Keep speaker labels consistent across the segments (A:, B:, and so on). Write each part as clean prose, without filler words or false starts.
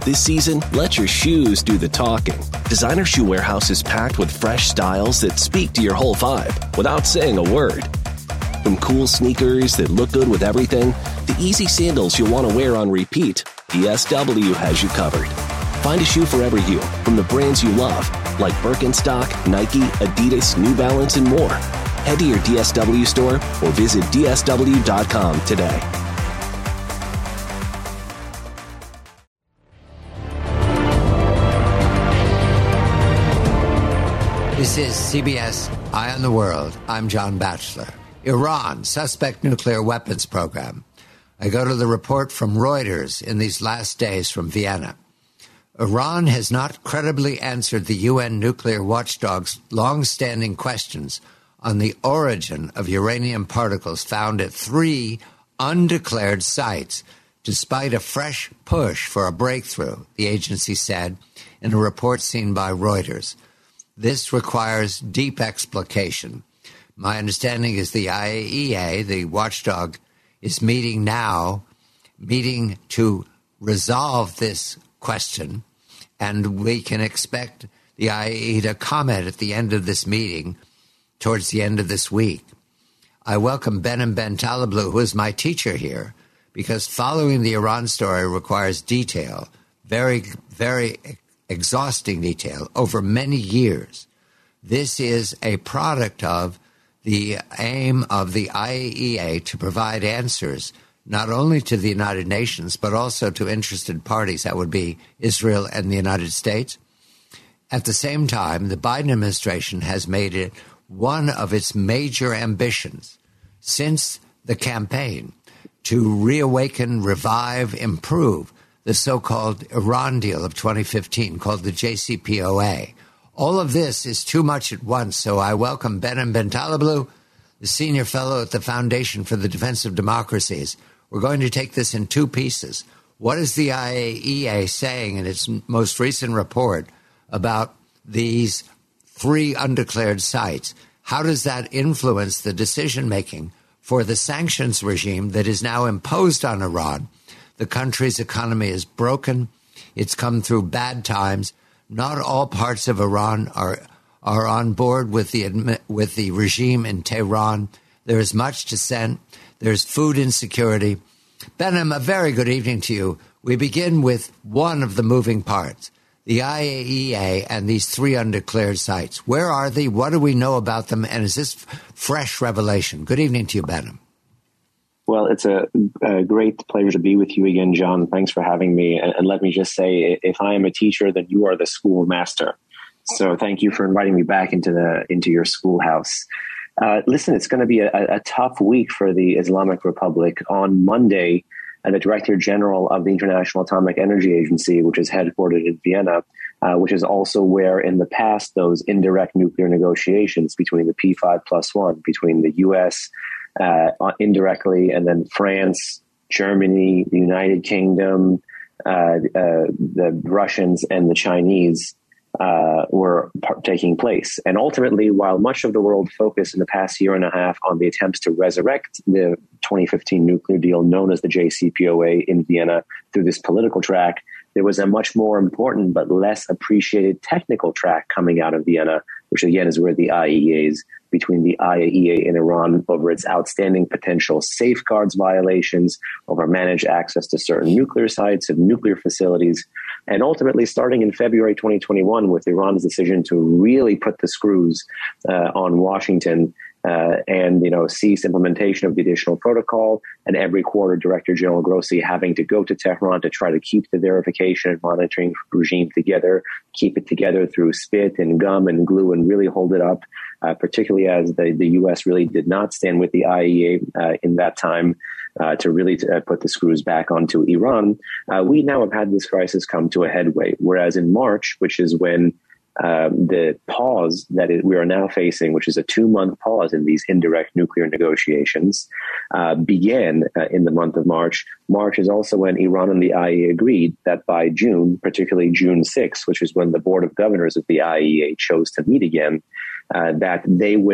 A: This season, let your shoes do the talking. Designer Shoe Warehouse is packed with fresh styles that speak to your whole vibe without saying a word. From cool sneakers that look good with everything, to easy sandals you'll want to wear on repeat, DSW has you covered. Find a shoe for every you from the brands you love, like Birkenstock, Nike, Adidas, New Balance, and more. Head to your DSW store or visit DSW.com today.
B: This is CBS Eye on the World. I'm John Batchelor. Iran, suspect nuclear weapons program. I go to the report from Reuters in these last days from Vienna. Iran has not credibly answered the UN nuclear watchdog's long-standing questions on the origin of uranium particles found at 3 undeclared sites, despite a fresh push for a breakthrough, the agency said in a report seen by Reuters. This requires deep explication. My understanding is the IAEA, the watchdog, is meeting to resolve this question, and we can expect the IAEA to comment at the end of this meeting, towards the end of this week. I welcome Behnam Bentaleblu, who is my teacher here, because following the Iran story requires detail, very, very exhausting detail, over many years. This is a product of the aim of the IAEA to provide answers not only to the United Nations, but also to interested parties, that would be Israel and the United States. At the same time, the Biden administration has made it one of its major ambitions since the campaign to reawaken, revive, improve the so-called Iran deal of 2015 called the JCPOA. All of this is too much at once, so I welcome Behnam Bentaleblu, the senior fellow at the Foundation for the Defense of Democracies. We're going to take this in two pieces. What is the IAEA saying in its most recent report about these 3 undeclared sites? How does that influence the decision-making for the sanctions regime that is now imposed on Iran? The country's economy is broken. It's come through bad times. Not all parts of Iran are on board with the regime in Tehran. There is much dissent. There's food insecurity. Behnam, a very good evening to you. We begin with one of the moving parts, the IAEA and these 3 undeclared sites. Where are they? What do we know about them? And is this fresh revelation? Good evening to you, Behnam.
C: Well, it's a great pleasure to be with you again, John. Thanks for having me. And let me just say, if I am a teacher, then you are the schoolmaster. So thank you for inviting me back into your schoolhouse. Listen, it's going to be a tough week for the Islamic Republic. On Monday, the Director General of the International Atomic Energy Agency, which is headquartered in Vienna, which is also where in the past those indirect nuclear negotiations between the P5+1, between the U.S., indirectly, and then France, Germany, the United Kingdom, the Russians, and the Chinese were taking place. And ultimately, while much of the world focused in the past year and a half on the attempts to resurrect the 2015 nuclear deal known as the JCPOA in Vienna through this political track, there was a much more important but less appreciated technical track coming out of Vienna, which again is where the IAEA is, between the IAEA and Iran over its outstanding potential safeguards violations, over managed access to certain nuclear sites and nuclear facilities, and ultimately starting in February 2021 with Iran's decision to really put the screws on Washington and cease implementation of the additional protocol, and every quarter Director General Grossi having to go to Tehran to try to keep the verification and monitoring regime together, keep it together through spit and gum and glue, and really hold it up, particularly as the U.S. really did not stand with the IAEA in that time to really put the screws back onto Iran. We now have had this crisis come to a headway, whereas in March, which is when the pause that we are now facing, which is a 2-month pause in these indirect nuclear negotiations, began in the month of March. March is also when Iran and the IAEA agreed that by June, particularly June 6th, which is when the Board of Governors of the IAEA chose to meet again, that they would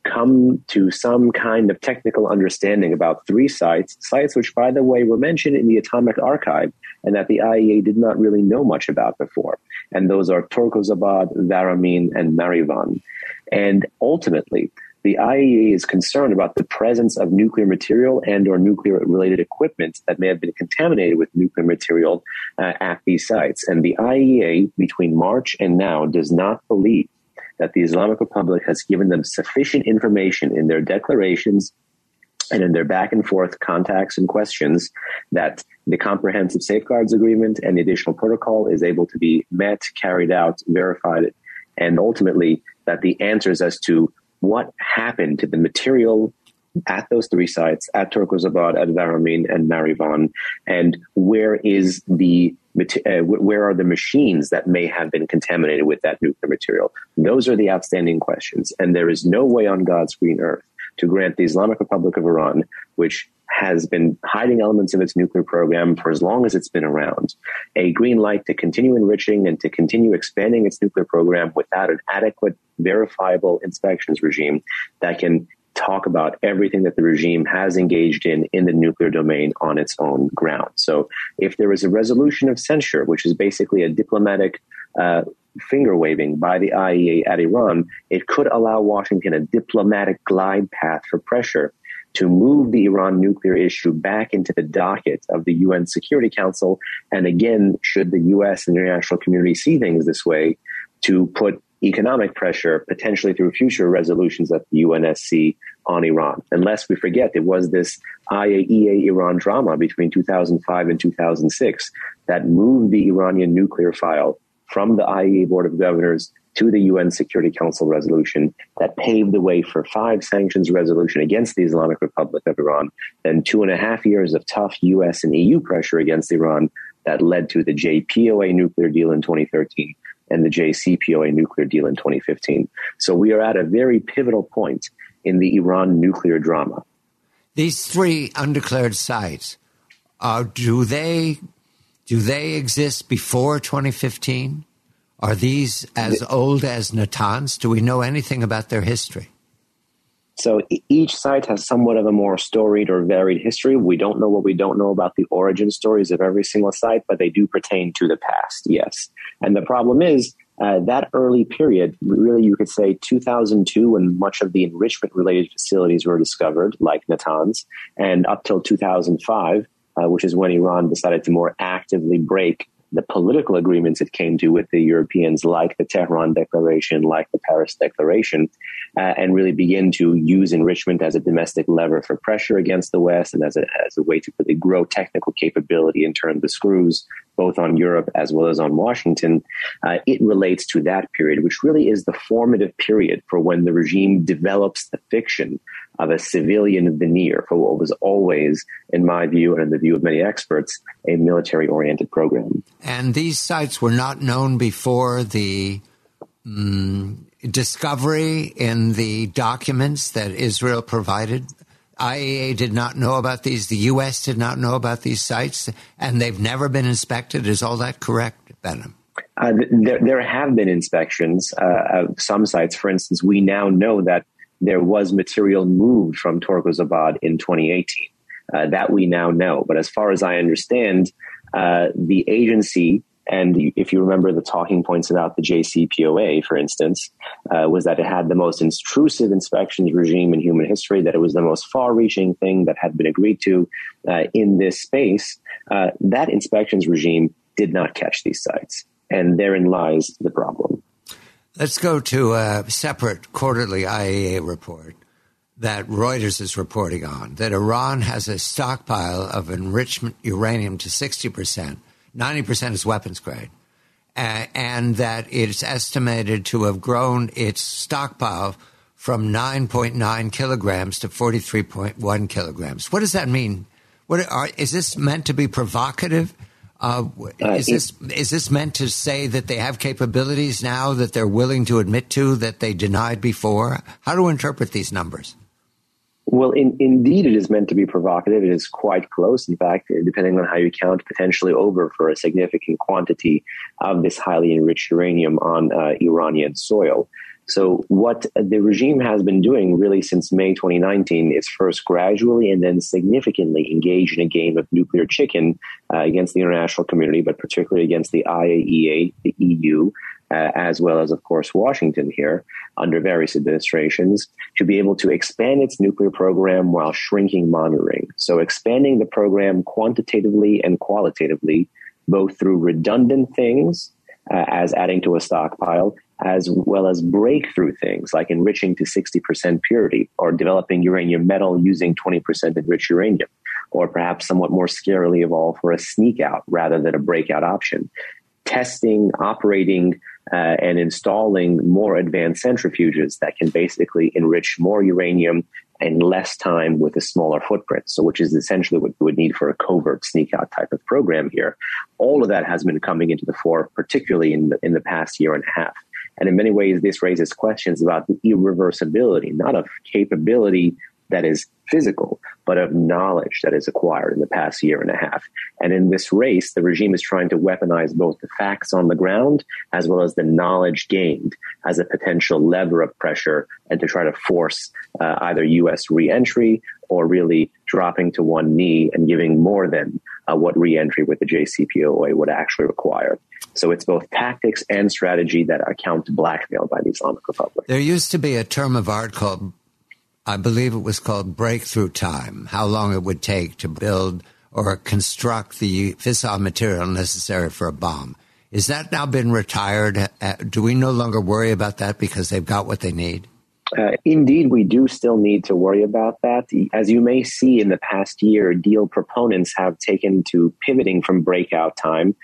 C: come to some kind of technical understanding about 3 sites which, by the way, were mentioned in the Atomic Archive and that the IAEA did not really know much about before. And those are Torkozabad, Varamin, and Marivan. And ultimately, the IAEA is concerned about the presence of nuclear material and or nuclear-related equipment that may have been contaminated with nuclear material at these sites. And the IAEA, between March and now, does not believe that the Islamic Republic has given them sufficient information in their declarations and in their back and forth contacts and questions that the Comprehensive Safeguards Agreement and the additional protocol is able to be met, carried out, verified, and ultimately that the answers as to what happened to the material at those 3 sites, at Torkozabad, at Varamin, and Marivan, and where are the machines that may have been contaminated with that nuclear material? Those are the outstanding questions. And there is no way on God's green earth to grant the Islamic Republic of Iran, which has been hiding elements of its nuclear program for as long as it's been around, a green light to continue enriching and to continue expanding its nuclear program without an adequate, verifiable inspections regime that can talk about everything that the regime has engaged in the nuclear domain on its own ground. So if there is a resolution of censure, which is basically a diplomatic finger waving by the IAEA at Iran, it could allow Washington a diplomatic glide path for pressure to move the Iran nuclear issue back into the docket of the UN Security Council. And again, should the U.S. and the international community see things this way, to put economic pressure, potentially through future resolutions at the UNSC, on Iran. Unless we forget, it was this IAEA Iran drama between 2005 and 2006 that moved the Iranian nuclear file from the IAEA Board of Governors to the UN Security Council resolution that paved the way for 5 sanctions resolution against the Islamic Republic of Iran, then 2.5 years of tough US and EU pressure against Iran that led to the JPOA nuclear deal in 2013 and the JCPOA nuclear deal in 2015. So we are at a very pivotal point in the Iran nuclear drama.
B: These 3 undeclared sites, do they exist before 2015? Are these as old as Natanz? Do we know anything about their history?
C: So each site has somewhat of a more storied or varied history. We don't know what we don't know about the origin stories of every single site, but they do pertain to the past, yes. And the problem is that early period, really you could say 2002, when much of the enrichment-related facilities were discovered, like Natanz, and up till 2005, which is when Iran decided to more actively break the political agreements it came to with the Europeans, like the Tehran Declaration, like the Paris Declaration, and really begin to use enrichment as a domestic lever for pressure against the West and as a way to really grow technical capability and turn the screws both on Europe as well as on Washington. It relates to that period, which really is the formative period for when the regime develops the fiction of a civilian veneer for what was always, in my view and in the view of many experts, a military-oriented program.
B: And these sites were not known before the discovery in the documents that Israel provided? IAEA did not know about these. The U.S. did not know about these sites, and they've never been inspected. Is all that correct, Behnam?
C: There have been inspections of some sites. For instance, we now know that there was material moved from Torkozabad in 2018. That we now know. But as far as I understand, the agency, and if you remember the talking points about the JCPOA, for instance, was that it had the most intrusive inspections regime in human history, that it was the most far-reaching thing that had been agreed to in this space. That inspections regime did not catch these sites. And therein lies the problem.
B: Let's go to a separate quarterly IAEA report that Reuters is reporting on, that Iran has a stockpile of enrichment uranium to 60%. 90% is weapons grade. And that it's estimated to have grown its stockpile from 9.9 kilograms to 43.1 kilograms. What does that mean? Is this meant to be provocative? Is this meant to say that they have capabilities now that they're willing to admit to that they denied before? How to interpret these numbers?
C: Well, indeed, it is meant to be provocative. It is quite close. In fact, depending on how you count, potentially over for a significant quantity of this highly enriched uranium on Iranian soil. So what the regime has been doing really since May 2019 is first gradually and then significantly engage in a game of nuclear chicken against the international community, but particularly against the IAEA, the EU, as well as, of course, Washington here under various administrations, to be able to expand its nuclear program while shrinking monitoring. So expanding the program quantitatively and qualitatively, both through redundant things, as adding to a stockpile, as well as breakthrough things like enriching to 60% purity or developing uranium metal using 20% enriched uranium, or perhaps somewhat more scarily evolve for a sneak out rather than a breakout option. Testing, operating, and installing more advanced centrifuges that can basically enrich more uranium in less time with a smaller footprint. So which is essentially what you would need for a covert sneak out type of program here. All of that has been coming into the fore, particularly in the past year and a half. And in many ways, this raises questions about the irreversibility, not of capability that is physical, but of knowledge that is acquired in the past year and a half. And in this race, the regime is trying to weaponize both the facts on the ground as well as the knowledge gained as a potential lever of pressure and to try to force either U.S. re-entry or really dropping to one knee and giving more than what re-entry with the JCPOA would actually require. So it's both tactics and strategy that account to blackmail by the Islamic Republic.
B: There used to be a term of art called, I believe it was called breakthrough time, how long it would take to build or construct the fissile material necessary for a bomb. Is that now been retired? Do we no longer worry about that because they've got what they need?
C: Indeed, we do still need to worry about that. As you may see in the past year, deal proponents have taken to pivoting from breakout time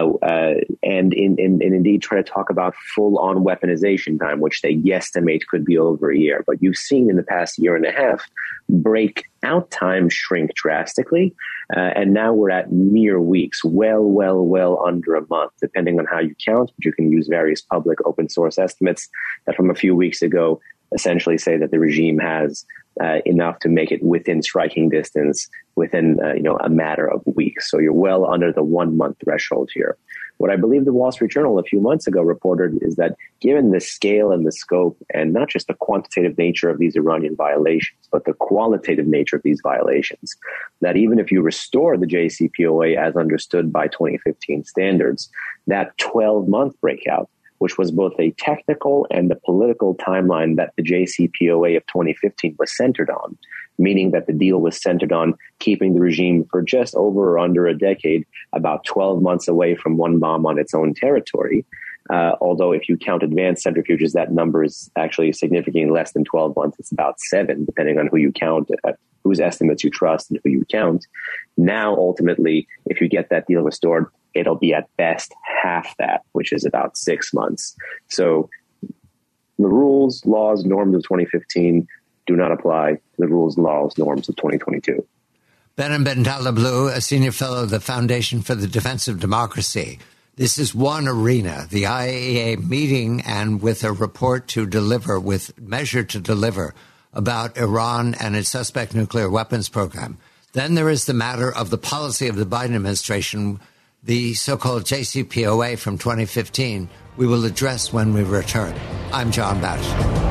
C: and indeed try to talk about full-on weaponization time, which they guesstimate could be over a year. But you've seen in the past year and a half, breakout time shrink drastically, and now we're at mere weeks, well under a month, depending on how you count. But you can use various public open source estimates that from a few weeks ago essentially say that the regime has enough to make it within striking distance within a matter of weeks. So you're well under the 1 month threshold here. What I believe the Wall Street Journal a few months ago reported is that given the scale and the scope, and not just the quantitative nature of these Iranian violations, but the qualitative nature of these violations, that even if you restore the JCPOA as understood by 2015 standards, that 12-month breakout, which was both a technical and a political timeline that the JCPOA of 2015 was centered on, meaning that the deal was centered on keeping the regime for just over or under a decade, about 12 months away from one bomb on its own territory. Although if you count advanced centrifuges, that number is actually significantly less than 12 months. It's about 7, depending on who you count, whose estimates you trust and who you count. Now, ultimately, if you get that deal restored, it'll be at best half that, which is about 6 months. So the rules, laws, norms of 2015 do not apply to the rules, laws, norms of 2022.
B: Behnam Bentaleb, a senior fellow of the Foundation for the Defense of Democracy. This is one arena, the IAEA meeting and with a report to deliver, with measure to deliver about Iran and its suspect nuclear weapons program. Then there is the matter of the policy of the Biden administration, the so-called JCPOA from 2015, we will address when we return. I'm John Batchelor.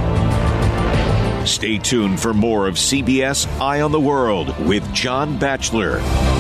D: Stay tuned for more of CBS Eye on the World with John Batchelor.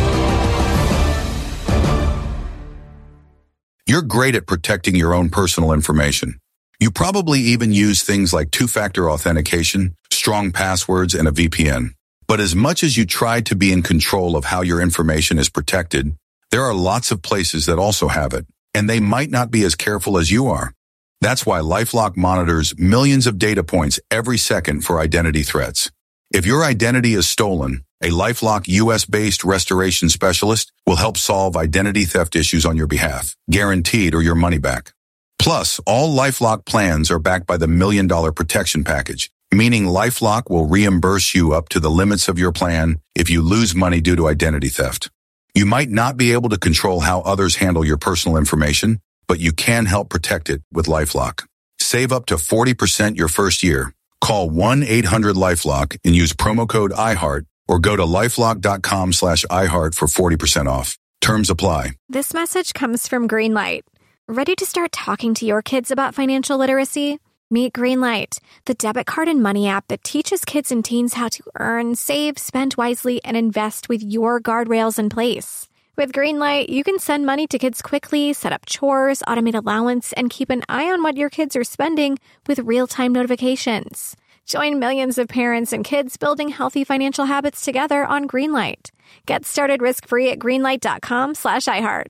E: You're great at protecting your own personal information. You probably even use things like two-factor authentication, strong passwords, and a VPN. But as much as you try to be in control of how your information is protected, there are lots of places that also have it, and they might not be as careful as you are. That's why LifeLock monitors millions of data points every second for identity threats. If your identity is stolen, a LifeLock US-based restoration specialist will help solve identity theft issues on your behalf, guaranteed or your money back. Plus, all LifeLock plans are backed by the $1 Million Protection Package, meaning LifeLock will reimburse you up to the limits of your plan if you lose money due to identity theft. You might not be able to control how others handle your personal information, but you can help protect it with LifeLock. Save up to 40% your first year. Call 1-800-LifeLock and use promo code iHeart or go to LifeLock.com/iHeart for 40% off. Terms apply.
F: This message comes from Greenlight. Ready to start talking to your kids about financial literacy? Meet Greenlight, the debit card and money app that teaches kids and teens how to earn, save, spend wisely, and invest with your guardrails in place. With Greenlight, you can send money to kids quickly, set up chores, automate allowance, and keep an eye on what your kids are spending with real-time notifications. Join millions of parents and kids building healthy financial habits together on Greenlight. Get started risk-free at greenlight.com/iHeart.